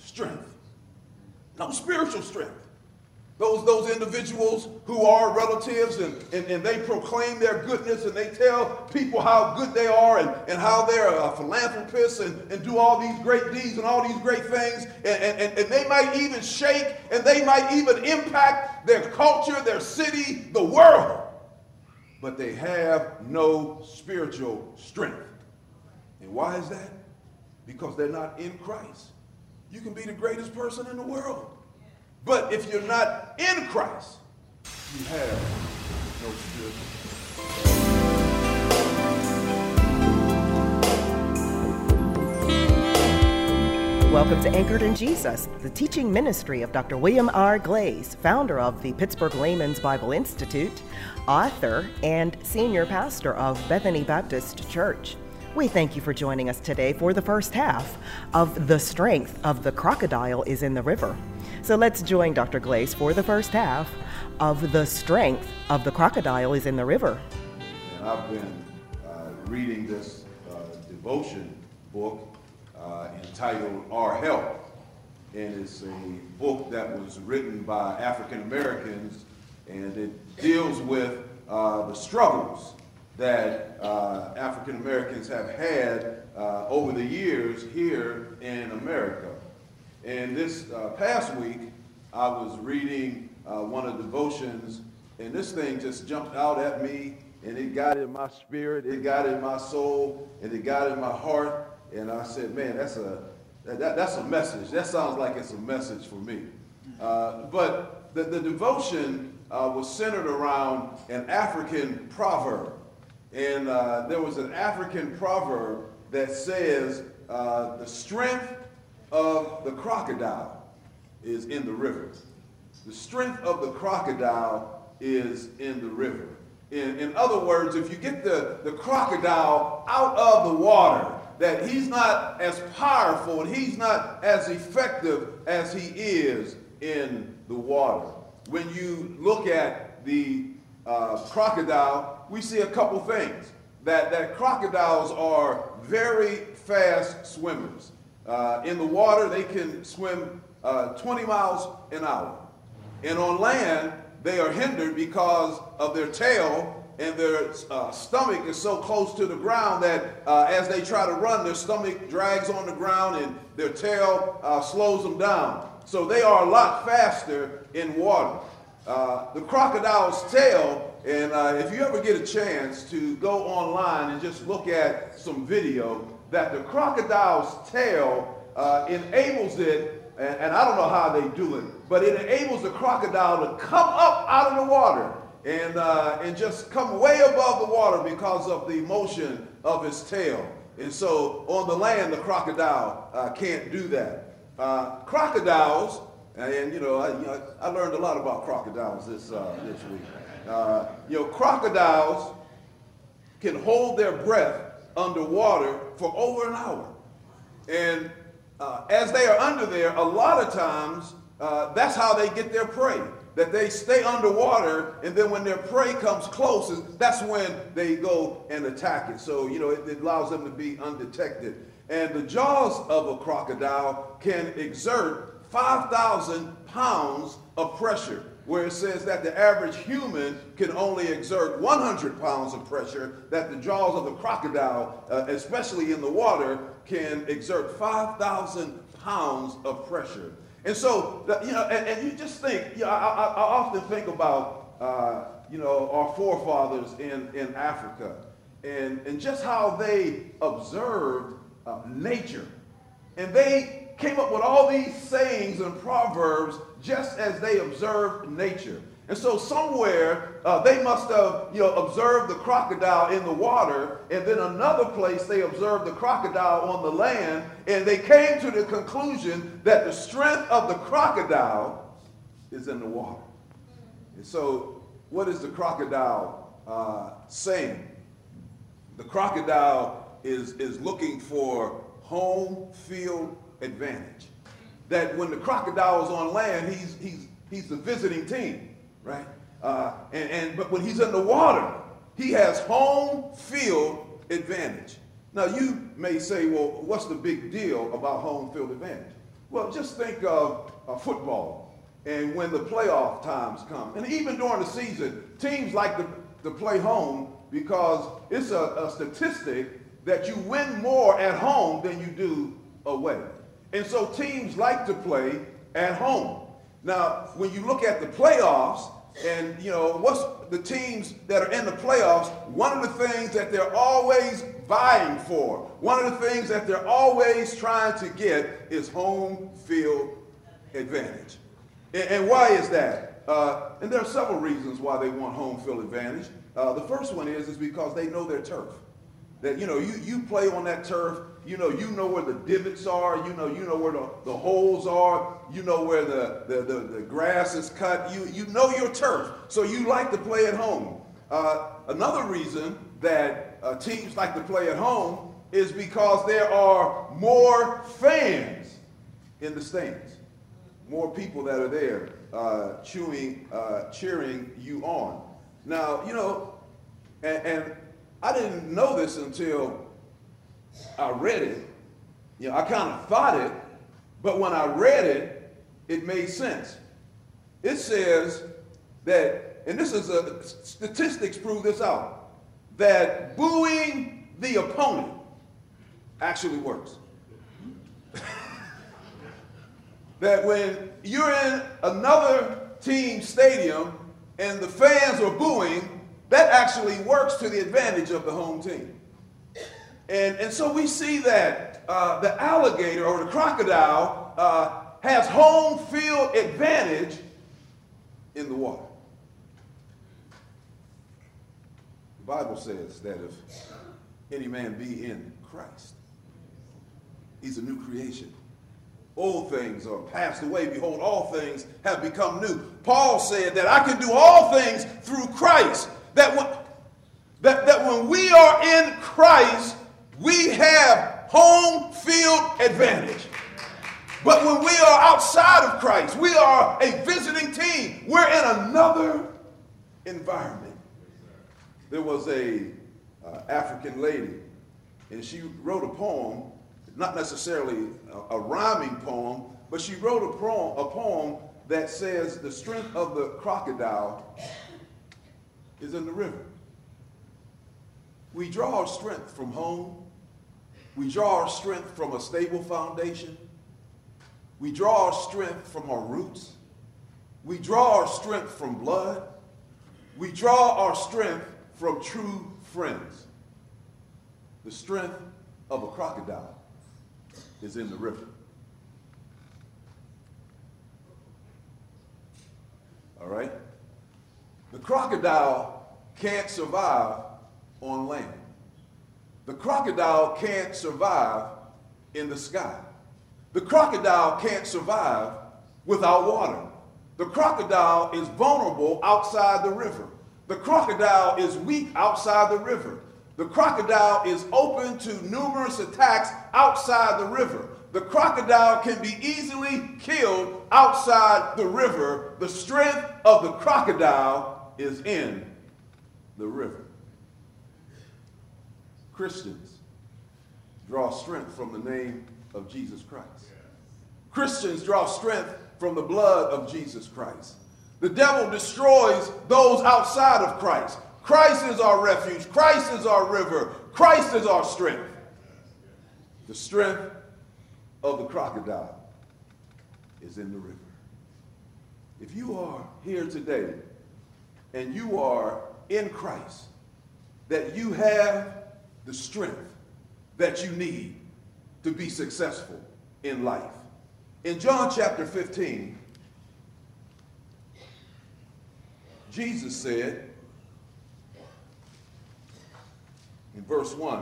strength. No spiritual strength. Those individuals who are relatives and they proclaim their goodness and they tell people how good they are and how they're philanthropists and do all these great deeds and all these great things. And they might even shake and they might even impact their culture, their city, the world. But they have no spiritual strength. And why is that? Because they're not in Christ. You can be the greatest person in the world. But if you're not in Christ, you have no spiritual. Welcome to Anchored in Jesus, the teaching ministry of Dr. William R. Glaze, founder of the Pittsburgh Layman's Bible Institute, author, and senior pastor of Bethany Baptist Church. We thank you for joining us today for the first half of The Strength of the Crocodile is in the River. So let's join Dr. Glaze for the first half of The Strength of the Crocodile is in the River. And I've been reading this devotion book entitled Our Help. And it's a book that was written by African Americans, and it deals with the struggles that African Americans have had over the years here in America. And this past week, I was reading one of the devotions, and this thing just jumped out at me, and it got in my spirit, it got in my soul, and it got in my heart. And I said, man, that's a message. That sounds like it's a message for me. But the devotion was centered around an African proverb. And there was an African proverb that says, the strength of the crocodile is in the river. The strength of the crocodile is in the river. In other words, if you get the crocodile out of the water, that he's not as powerful and he's not as effective as he is in the water. When you look at the crocodile, we see a couple things. That crocodiles are very fast swimmers. In the water, they can swim 20 miles an hour. And on land, they are hindered because of their tail, and their stomach is so close to the ground that as they try to run, their stomach drags on the ground and their tail slows them down. So they are a lot faster in water. The crocodile's tail, and if you ever get a chance to go online and just look at some video, that the crocodile's tail enables it, and I don't know how they do it, but it enables the crocodile to come up out of the water and just come way above the water because of the motion of his tail. And so on the land, the crocodile can't do that. Crocodiles, and you know, I learned a lot about crocodiles this week. Crocodiles can hold their breath underwater for over an hour. And as they are under there, a lot of times, that's how they get their prey. That they stay underwater, and then when their prey comes close, that's when they go and attack it. So, it allows them to be undetected. And the jaws of a crocodile can exert 5,000 pounds of pressure, where it says that the average human can only exert 100 pounds of pressure, that the jaws of the crocodile, especially in the water, can exert 5,000 pounds of pressure. And so, and you just think, I often think about, our forefathers in Africa and just how they observed nature. And they came up with all these sayings and proverbs just as they observed nature. And so somewhere they must have, observed the crocodile in the water, and then another place they observed the crocodile on the land, and they came to the conclusion that the strength of the crocodile is in the water. And so what is the crocodile saying? The crocodile is looking for home field advantage. That when the crocodile is on land, he's the visiting team. Right? But when he's in the water, he has home field advantage. Now you may say, well, what's the big deal about home field advantage? Well, just think of football, and when the playoff times come, and even during the season, teams like to play home because it's a statistic that you win more at home than you do away. And so teams like to play at home. Now, when you look at the playoffs, and what's the teams that are in the playoffs, one of the things that they're always vying for, one of the things that they're always trying to get is home field advantage. And why is that? And there are several reasons why they want home field advantage. The first one is because they know their turf. That you play on that turf, you know where the divots are, you know where the holes are, you know where the grass is cut, you know your turf, so you like to play at home. Another reason that teams like to play at home is because there are more fans in the stands, more people that are there cheering you on. Now, and I didn't know this until I read it. I kind of thought it, but when I read it, it made sense. It says that, and this is statistics prove this out, that booing the opponent actually works. That when you're in another team's stadium and the fans are booing, that actually works to the advantage of the home team. And so we see that the alligator or the crocodile has home field advantage in the water. The Bible says that if any man be in Christ, he's a new creation. Old things are passed away. Behold, all things have become new. Paul said that I can do all things through Christ. That when we are in Christ, we have home field advantage. But when we are outside of Christ, we are a visiting team. We're in another environment. There was a African lady, and she wrote a poem, not necessarily a rhyming poem, but she wrote a poem that says the strength of the crocodile is in the river. We draw our strength from home. We draw our strength from a stable foundation. We draw our strength from our roots. We draw our strength from blood. We draw our strength from true friends. The strength of a crocodile is in the river. All right? The crocodile can't survive on land. The crocodile can't survive in the sky. The crocodile can't survive without water. The crocodile is vulnerable outside the river. The crocodile is weak outside the river. The crocodile is open to numerous attacks outside the river. The crocodile can be easily killed outside the river. The strength of the crocodile is in the river. Christians draw strength from the name of Jesus Christ. Christians draw strength from the blood of Jesus Christ. The devil destroys those outside of Christ. Christ is our refuge. Christ is our river. Christ is our strength. The strength of the crocodile is in the river. If you are here today and you are in Christ, that you have the strength that you need to be successful in life. In John chapter 15, Jesus said in verse 1,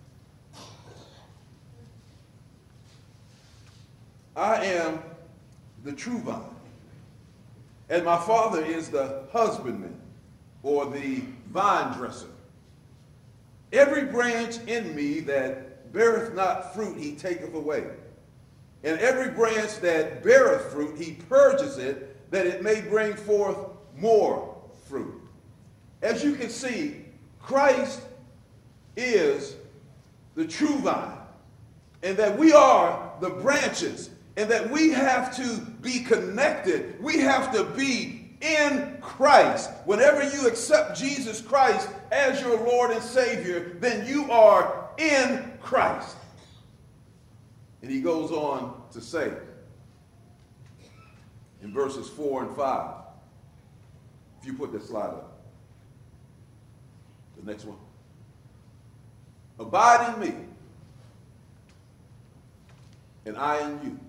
I am the true vine, and my Father is the husbandman, or the vine dresser. Every branch in me that beareth not fruit, he taketh away. And every branch that beareth fruit, he purges it, that it may bring forth more fruit. As you can see, Christ is the true vine, and that we are the branches. and that we have to be connected. We have to be in Christ. Whenever you accept Jesus Christ as your Lord and Savior, then you are in Christ. And he goes on to say in verses 4 and 5, if you put that slide up, the next one. Abide in me, and I in you.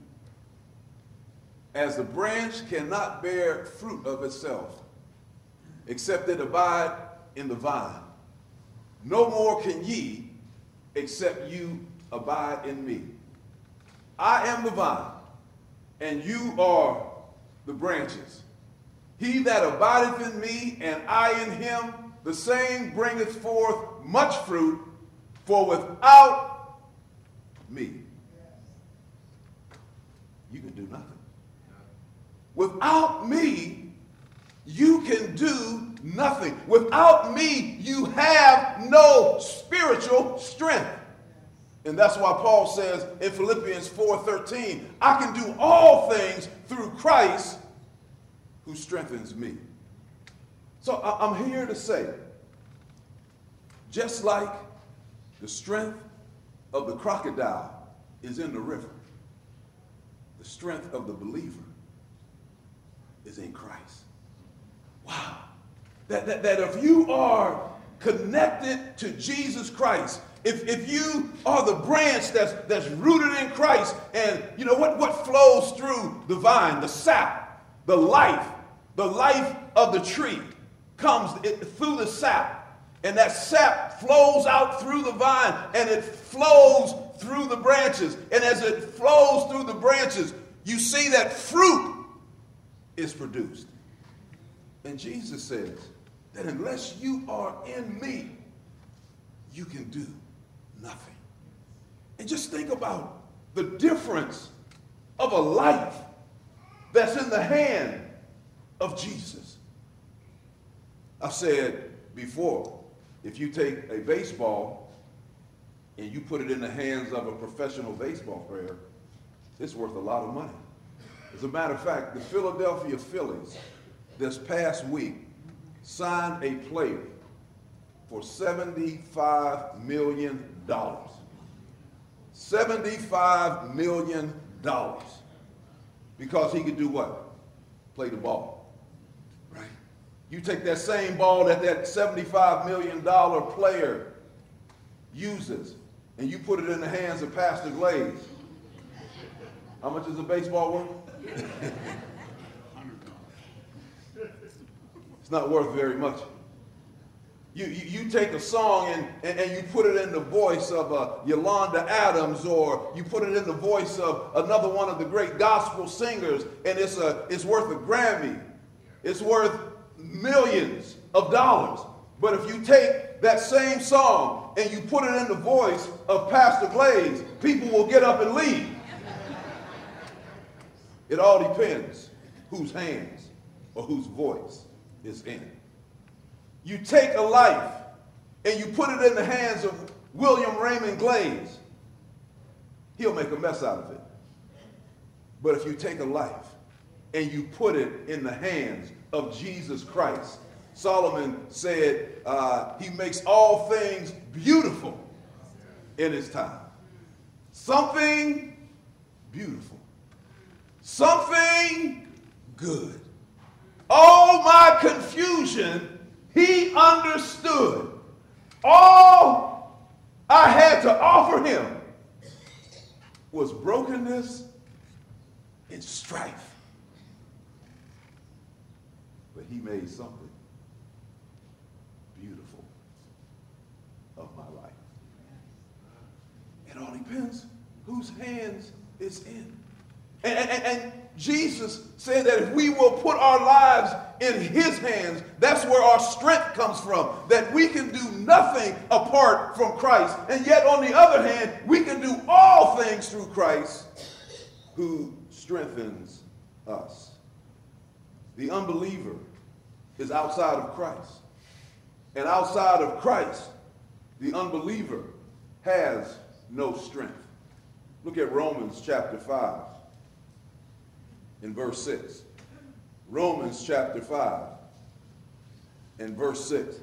As the branch cannot bear fruit of itself, except it abide in the vine, no more can ye, except you abide in me. I am the vine, and you are the branches. He that abideth in me, and I in him, the same bringeth forth much fruit, for without me, you can do nothing. Without me, you can do nothing. Without me, you have no spiritual strength. And that's why Paul says in Philippians 4:13, I can do all things through Christ who strengthens me. So I'm here to say, just like the strength of the crocodile is in the river, the strength of the believer is in Christ. Wow. That if you are connected to Jesus Christ, if you are the branch that's rooted in Christ, and you know what flows through the vine, the sap, the life of the tree comes through the sap, and that sap flows out through the vine, and it flows through the branches, and as it flows through the branches, you see that fruit is produced. And Jesus says that unless you are in me, you can do nothing. And just think about the difference of a life that's in the hand of Jesus. I've said before, if you take a baseball and you put it in the hands of a professional baseball player, it's worth a lot of money. As a matter of fact, the Philadelphia Phillies this past week signed a player for $75 million. $75 million. Because he could do what? Play the ball. Right? You take that same ball that $75 million player uses, and you put it in the hands of Pastor Glaze. How much is a baseball worth? It's not worth very much. You take a song and you put it in the voice of Yolanda Adams, or you put it in the voice of another one of the great gospel singers, and it's worth a Grammy. It's worth millions of dollars. But if you take that same song and you put it in the voice of Pastor Glaze, people will get up and leave. It all depends whose hands or whose voice is in it. You take a life and you put it in the hands of William Raymond Glaze, he'll make a mess out of it. But if you take a life and you put it in the hands of Jesus Christ, Solomon said he makes all things beautiful in his time. Something beautiful. Something good. All my confusion, he understood. All I had to offer him was brokenness and strife. But he made something beautiful of my life. It all depends whose hands it's in. And Jesus said that if we will put our lives in his hands, that's where our strength comes from, that we can do nothing apart from Christ. And yet, on the other hand, we can do all things through Christ who strengthens us. The unbeliever is outside of Christ. And outside of Christ, the unbeliever has no strength. Look at Romans chapter 5 in verse 6. Romans chapter 5 and verse 6.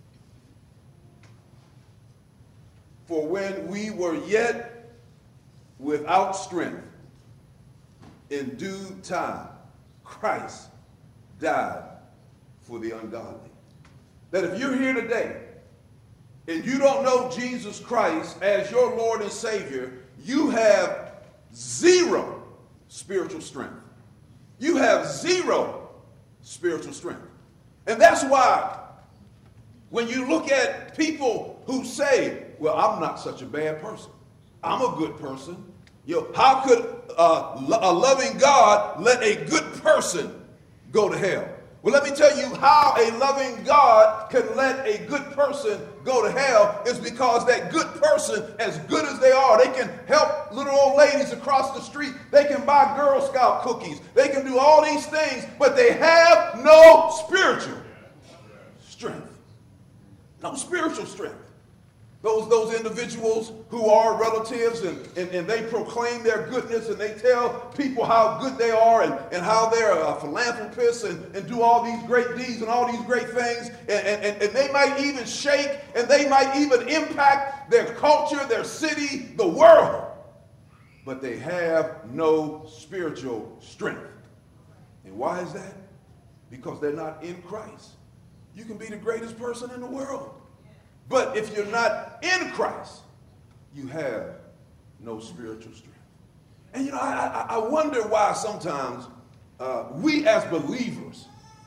For when we were yet without strength, in due time, Christ died for the ungodly. That if you're here today and you don't know Jesus Christ as your Lord and Savior, you have zero spiritual strength. You have zero spiritual strength. And that's why when you look at people who say, well, I'm not such a bad person, I'm a good person. How could a loving God let a good person go to hell? Well, let me tell you how a loving God can let a good person go to hell is because that good person, as good as they are, they can help little old ladies across the street. They can buy Girl Scout cookies. They can do all these things, but they have no spiritual strength. No spiritual strength. Those individuals who are relatives and they proclaim their goodness and they tell people how good they are and how they're philanthropists and do all these great deeds and all these great things. And they might even shake and they might even impact their culture, their city, the world. But they have no spiritual strength. And why is that? Because they're not in Christ. You can be the greatest person in the world. But if you're not in Christ, you have no spiritual strength. And I wonder why sometimes we as believers,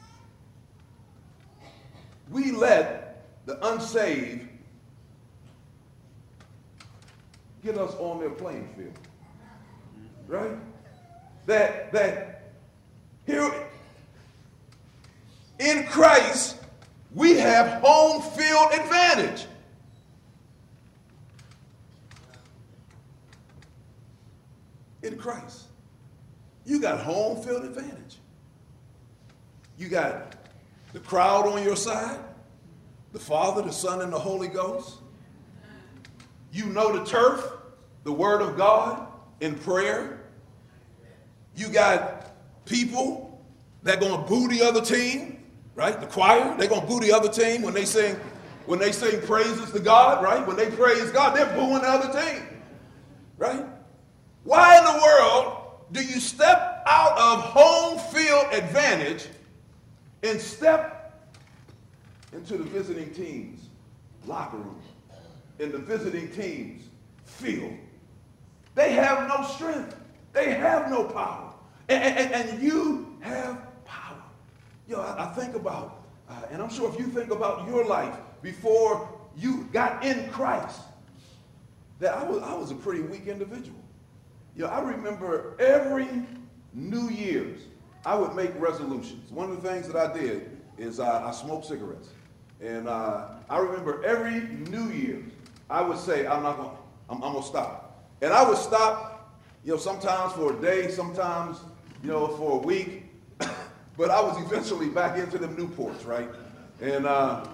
we let the unsaved get us on their playing field. Right? That here in Christ, we have home field advantage. In Christ, you got home field advantage. You got the crowd on your side, the Father, the Son, and the Holy Ghost. You know the turf, the Word of God in prayer. You got people that going to boo the other team. Right? The choir, they're going to boo the other team when they sing praises to God, right? When they praise God, they're booing the other team. Right? Why in the world do you step out of home field advantage and step into the visiting team's locker room, in the visiting team's field? They have no strength. They have no power. And you have power. I think about, and I'm sure if you think about your life before you got in Christ, that I was a pretty weak individual. I remember every New Year's, I would make resolutions. One of the things that I did is I smoked cigarettes. And I remember every New Year's, I would say, I'm going to stop. And I would stop, sometimes for a day, sometimes, for a week. But I was eventually back into them Newports, right? And I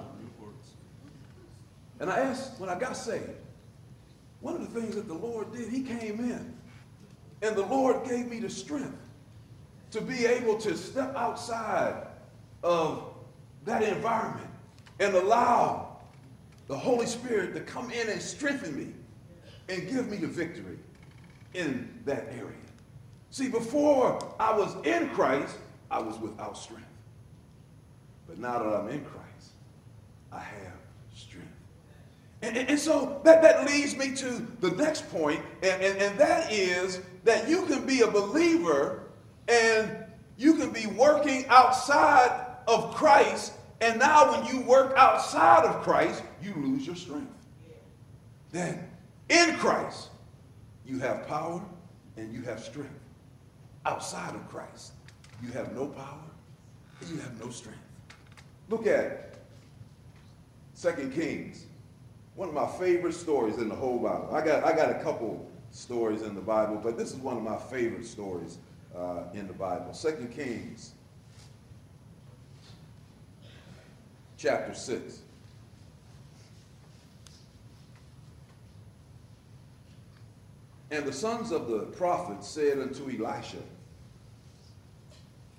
asked, when I got saved, one of the things that the Lord did, he came in. And the Lord gave me the strength to be able to step outside of that environment and allow the Holy Spirit to come in and strengthen me and give me the victory in that area. See, before I was in Christ, I was without strength. But now that I'm in Christ, I have strength. And so that leads me to the next point, and that is that you can be a believer and you can be working outside of Christ, and now when you work outside of Christ, you lose your strength. Then in Christ, you have power and you have strength. Outside of Christ, you have no power and you have no strength. Look at 2 Kings, one of my favorite stories in the whole Bible. I got a couple stories in the Bible, but this is one of my favorite stories in the Bible. 2 Kings chapter 6. And the sons of the prophets said unto Elisha,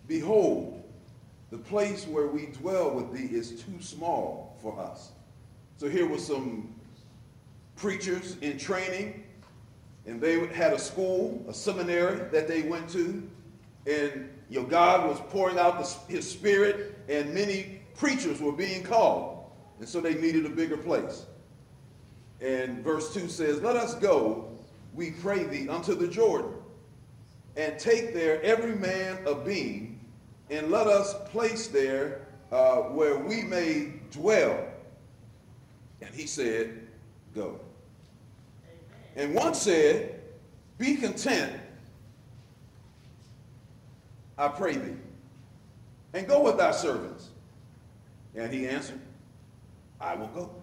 behold, the place where we dwell with thee is too small for us. So here were some preachers in training, and they had a school, a seminary that they went to, and God was pouring out his spirit, and many preachers were being called, and so they needed a bigger place. And verse 2 says, let us go, we pray thee, unto the Jordan, and take there every man a beam, and let us place there where we may dwell. And he said, go. And one said, be content, I pray thee, and go with thy servants. And he answered, I will go.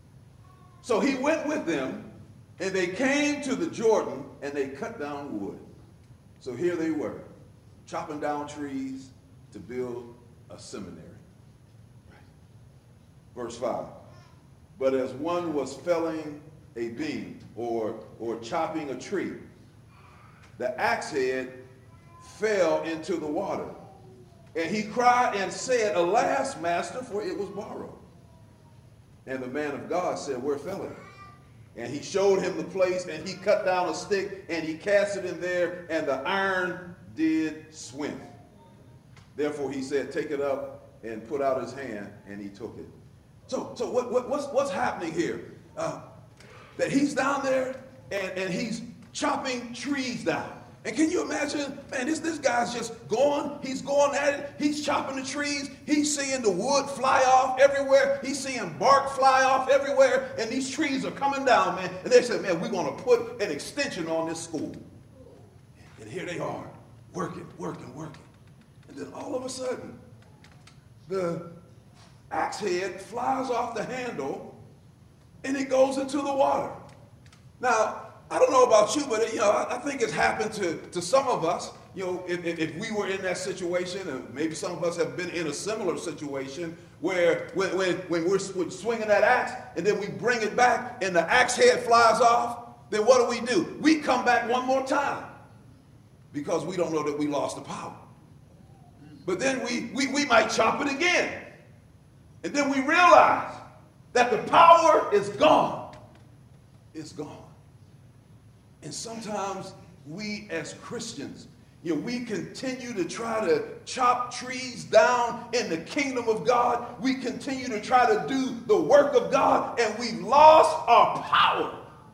So he went with them, and they came to the Jordan, and they cut down wood. So here they were, chopping down trees to build a seminary. Right. Verse 5. But as one was felling a beam or chopping a tree, the axe head fell into the water. And he cried and said, alas, master, for it was borrowed. And the man of God said, where fell it? And he showed him the place, and he cut down a stick, and he cast it in there, and the iron did swim. Therefore he said, take it up, and put out his hand, and he took it. So what's happening here? That he's down there, and he's chopping trees down. And can you imagine, man, this guy's just going, he's going at it, he's chopping the trees, he's seeing the wood fly off everywhere, he's seeing bark fly off everywhere, and these trees are coming down, man. And they said, man, we're going to put an extension on this school. And here they are, working. And then all of a sudden, the axe head flies off the handle, and it goes into the water. Now, I don't know about you, but I think it's happened to some of us. If we were in that situation, and maybe some of us have been in a similar situation, where when we're swinging that axe, and then we bring it back, and the axe head flies off, then what do? We come back one more time, because we don't know that we lost the power. But then we might chop it again, and then we realize that the power is gone. It's gone. And sometimes we as Christians, we continue to try to chop trees down in the kingdom of God. We continue to try to do the work of God, and we've lost our power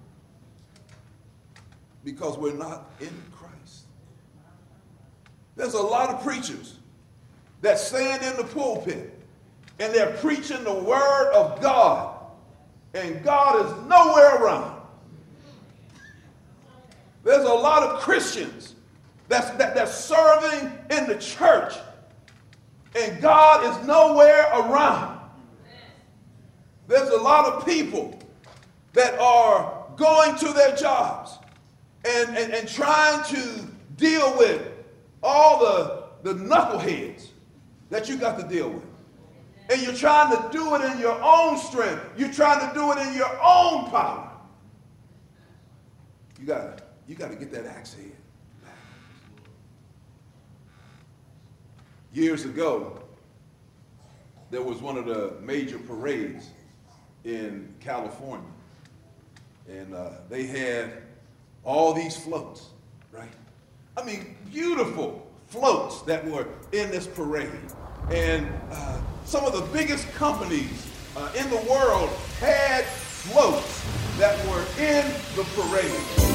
because we're not in Christ. There's a lot of preachers that stand in the pulpit, and they're preaching the word of God, and God is nowhere around. There's a lot of Christians that's serving in the church, and God is nowhere around. There's a lot of people that are going to their jobs and trying to deal with all the knuckleheads that you got to deal with. And you're trying to do it in your own strength. You're trying to do it in your own power. You got to get that axe head back. Years ago, there was one of the major parades in California. And they had all these floats, right? I mean, beautiful floats that were in this parade. And some of the biggest companies in the world had floats that were in the parade.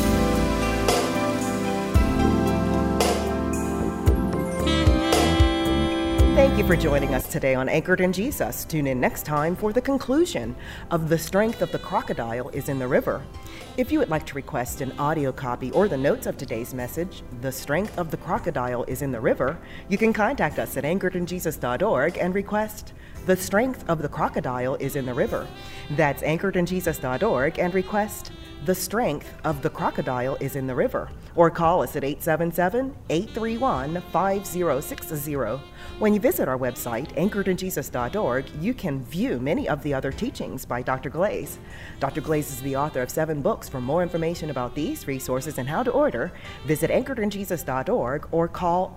Thank you for joining us today on Anchored in Jesus. Tune in next time for the conclusion of The Strength of the Crocodile is in the River. If you would like to request an audio copy or the notes of today's message, The Strength of the Crocodile is in the River, you can contact us at anchoredinjesus.org and request The Strength of the Crocodile is in the River. That's anchoredinjesus.org and request The strength of the crocodile is in the river. Or call us at 877-831-5060. When you visit our website, anchoredinjesus.org, you can view many of the other teachings by Dr. Glaze. Dr. Glaze is the author of 7 books. For more information about these resources and how to order, visit anchoredinjesus.org or call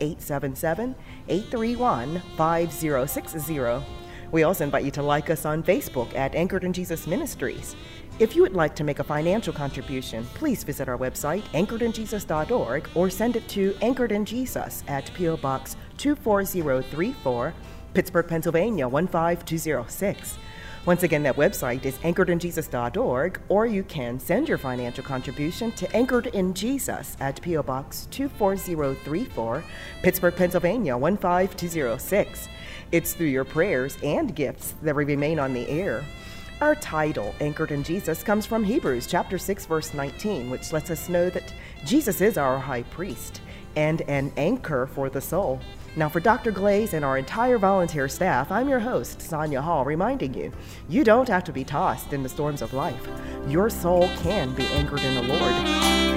877-831-5060. We also invite you to like us on Facebook at Anchored in Jesus Ministries. If you would like to make a financial contribution, please visit our website, anchoredinjesus.org, or send it to Anchored in Jesus at P.O. Box 24034, Pittsburgh, Pennsylvania 15206. Once again, that website is anchoredinjesus.org, or you can send your financial contribution to Anchored in Jesus at P.O. Box 24034, Pittsburgh, Pennsylvania 15206. It's through your prayers and gifts that we remain on the air. Our title, Anchored in Jesus, comes from Hebrews chapter 6, verse 19, which lets us know that Jesus is our high priest and an anchor for the soul. Now, for Dr. Glaze and our entire volunteer staff, I'm your host, Sonia Hall, reminding you, you don't have to be tossed in the storms of life. Your soul can be anchored in the Lord.